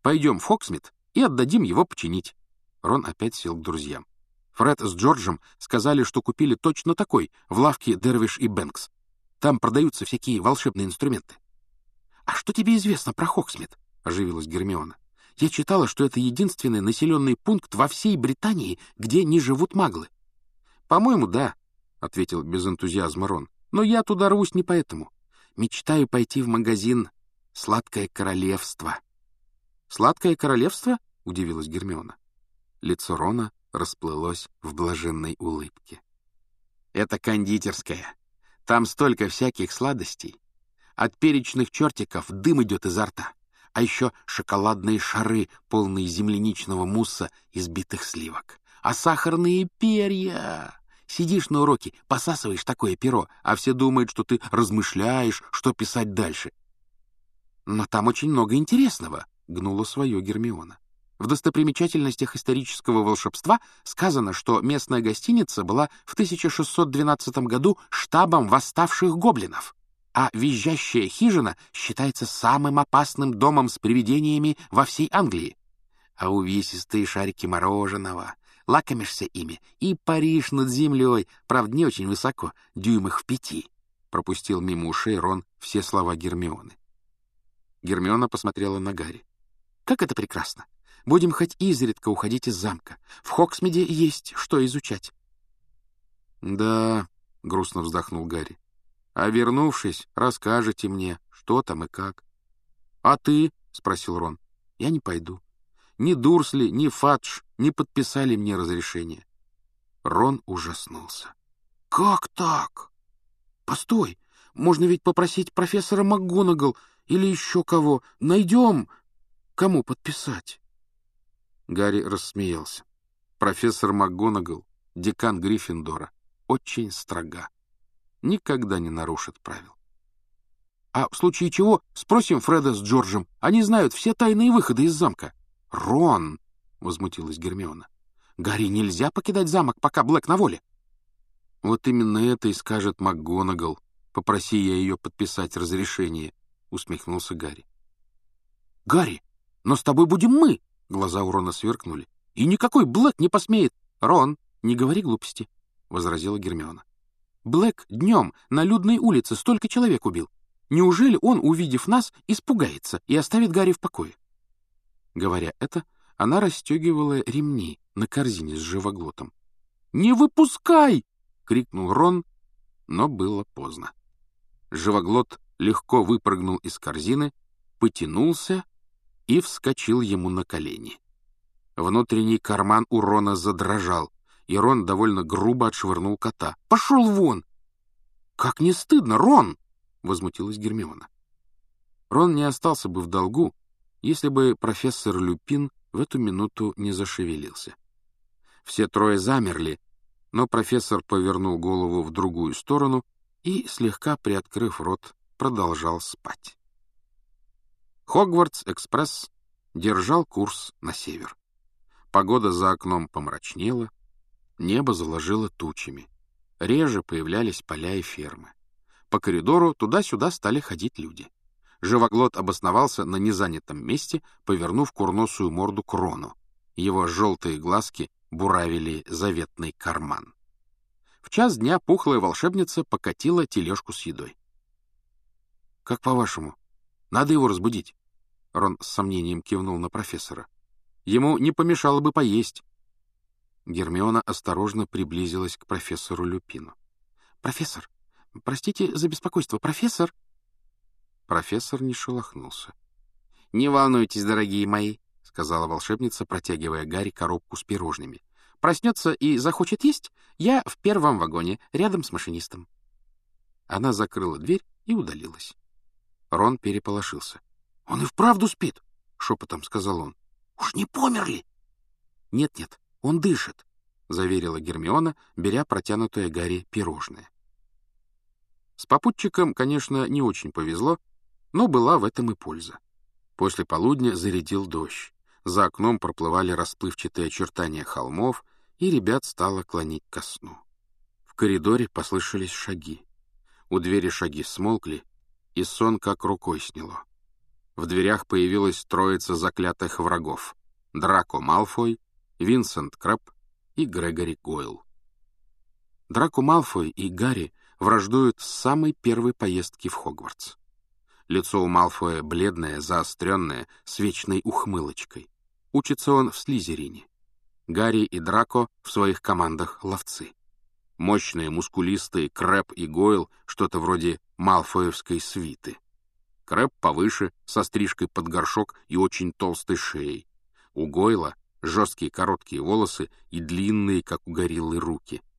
Пойдем в Хоксмит и отдадим его починить». Рон опять сел к друзьям. Фред с Джорджем сказали, что купили точно такой в лавке Дервиш и Бэнкс. Там продаются всякие волшебные инструменты. «А что тебе известно про Хоксмит?» — оживилась Гермиона. «Я читала, что это единственный населенный пункт во всей Британии, где не живут маглы». «По-моему, да», — ответил без энтузиазма Рон. «Но я туда рвусь не поэтому. Мечтаю пойти в магазин «Сладкое королевство». «Сладкое королевство?» — удивилась Гермиона. Лицо Рона расплылось в блаженной улыбке. «Это кондитерская. Там столько всяких сладостей. От перечных чертиков дым идет изо рта, а еще шоколадные шары, полные земляничного мусса из битых сливок. А сахарные перья! Сидишь на уроке, посасываешь такое перо, а все думают, что ты размышляешь, что писать дальше». «Но там очень много интересного», — гнула свое Гермиона. «В достопримечательностях исторического волшебства сказано, что местная гостиница была в 1612 году штабом восставших гоблинов, а визжащая хижина считается самым опасным домом с привидениями во всей Англии. А увесистые шарики мороженого, лакомишься ими и паришь над землей, правда, не очень высоко, дюймах в 5. Пропустил мимо ушей Рон все слова Гермионы. Гермиона посмотрела на Гарри. «Как это прекрасно! Будем хоть изредка уходить из замка. В Хоксмиде есть что изучать». «Да», — грустно вздохнул Гарри. «А вернувшись, расскажете мне, что там и как». «А ты?» — спросил Рон. «Я не пойду. Ни Дурсли, ни Фадж не подписали мне разрешение». Рон ужаснулся. «Как так? Постой, можно ведь попросить профессора МакГонагал или еще кого. Найдем, кому подписать». Гарри рассмеялся. Профессор МакГонагал, декан Гриффиндора, очень строга. Никогда не нарушит правил. «А в случае чего спросим Фреда с Джорджем. Они знают все тайные выходы из замка». «Рон!» — возмутилась Гермиона. «Гарри, нельзя покидать замок, пока Блэк на воле». «Вот именно это и скажет МакГонагал. Попроси я ее подписать разрешение», — усмехнулся Гарри. «Гарри, но с тобой будем мы!» — глаза у Рона сверкнули. «И никакой Блэк не посмеет!» «Рон, не говори глупости», — возразила Гермиона. «Блэк днем на людной улице столько человек убил. Неужели он, увидев нас, испугается и оставит Гарри в покое?» Говоря это, она расстегивала ремни на корзине с живоглотом. «Не выпускай!» — крикнул Рон, но было поздно. Живоглот легко выпрыгнул из корзины, потянулся и вскочил ему на колени. Внутренний карман у Рона задрожал, и Рон довольно грубо отшвырнул кота. «Пошел вон!» «Как не стыдно, Рон!» — возмутилась Гермиона. Рон не остался бы в долгу, если бы профессор Люпин в эту минуту не зашевелился. Все трое замерли, но профессор повернул голову в другую сторону и, слегка приоткрыв рот, продолжал спать. Хогвартс-экспресс держал курс на север. Погода за окном помрачнела, небо заложило тучами. Реже появлялись поля и фермы. По коридору туда-сюда стали ходить люди. Живоглот обосновался на незанятом месте, повернув курносую морду к Рону. Его желтые глазки буравили заветный карман. В час дня пухлая волшебница покатила тележку с едой. «Как по-вашему, надо его разбудить?» Рон с сомнением кивнул на профессора. «Ему не помешало бы поесть». Гермиона осторожно приблизилась к профессору Люпину. «Профессор, простите за беспокойство, профессор...» Профессор не шелохнулся. «Не волнуйтесь, дорогие мои», — сказала волшебница, протягивая Гарри коробку с пирожными. «Проснется и захочет есть, я в первом вагоне, рядом с машинистом». Она закрыла дверь и удалилась. Рон переполошился. «Он и вправду спит», — шепотом сказал он. «Уж не помер ли?» «Нет-нет, он дышит», — заверила Гермиона, беря протянутое Гарри пирожное. С попутчиком, конечно, не очень повезло, но была в этом и польза. После полудня зарядил дождь. За окном проплывали расплывчатые очертания холмов, и ребят стало клонить ко сну. В коридоре послышались шаги. У двери шаги смолкли, и сон как рукой сняло. В дверях появилась троица заклятых врагов — Драко Малфой, Винсент Крэбб и Грегори Гойл. Драко Малфой и Гарри враждуют с самой первой поездки в Хогвартс. Лицо у Малфоя бледное, заостренное, с вечной ухмылочкой. Учится он в Слизерине. Гарри и Драко в своих командах ловцы. Мощные, мускулистые Крэбб и Гойл — что-то вроде малфоевской свиты. Крэбб повыше, со стрижкой под горшок и очень толстой шеей. У Гойла жесткие короткие волосы и длинные, как у гориллы, руки.